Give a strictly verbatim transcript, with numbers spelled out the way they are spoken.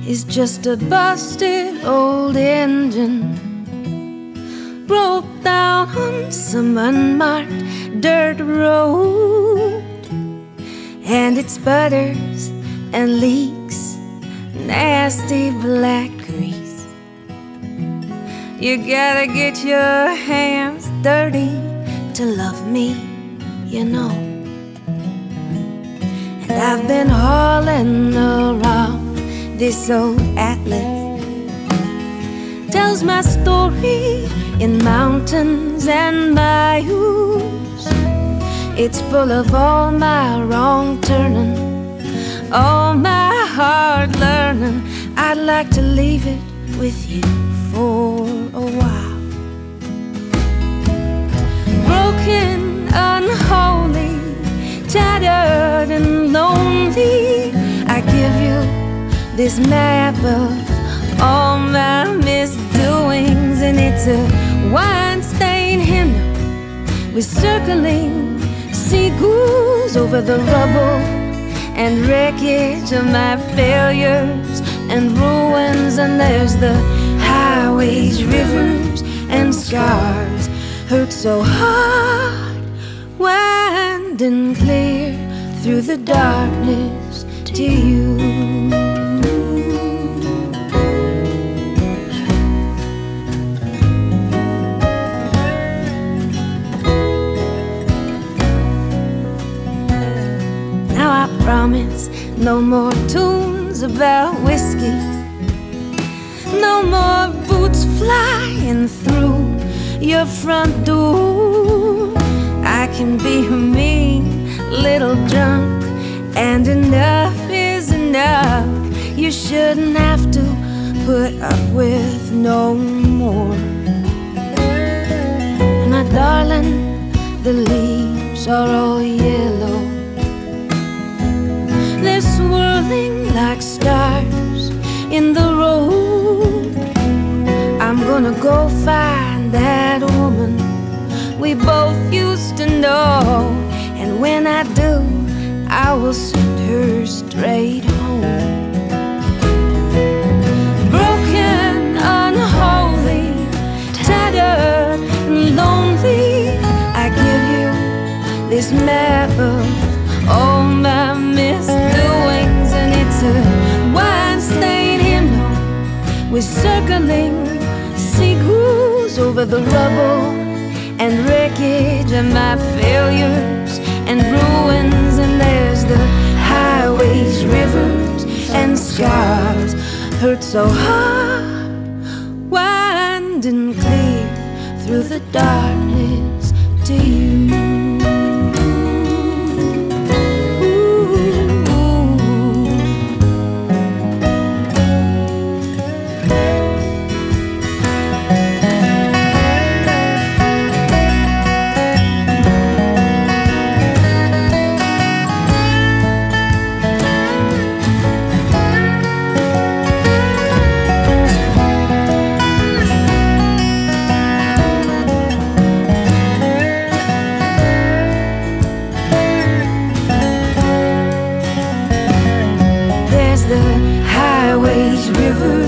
is just a busted old engine, broke down on some unmarked dirt road, and it sputters and leaks nasty black grease. You gotta get your hands dirty to love me, you know. And I've been hauling around this old atlas, tells my story in mountains and bayous. It's full of all my wrong turning, all my hard learning. I'd like to leave it with you for a while. Broken, unholy, tattered and lonely, I give you this map of all my misdoings, and it's a wine-stained hymnal with circling seagulls over the rubble and wreckage of my failures and ruins. And there's the highways, rivers, and scars, hurt so hard, winding clear through the darkness to you. Now I promise no more tunes about whiskey, no more boots flying through your front door. I can be a mean little drunk, and enough is enough. You shouldn't have to put up with no more. My darling, the leaves are all yellow, they're swirling like stars in the road. I'm gonna go find that woman we both used to know, and when I do, I will send her straight home. Broken, unholy, tattered and lonely, I give you this map of all my misdoings, and it's a wine-stained hymnal with circling seagulls over the rubble and wreckage of my failures and ruins. And there's the highways, rivers, and scars, hurt so hard, winding clear through the darkness to you. The highways, rivers,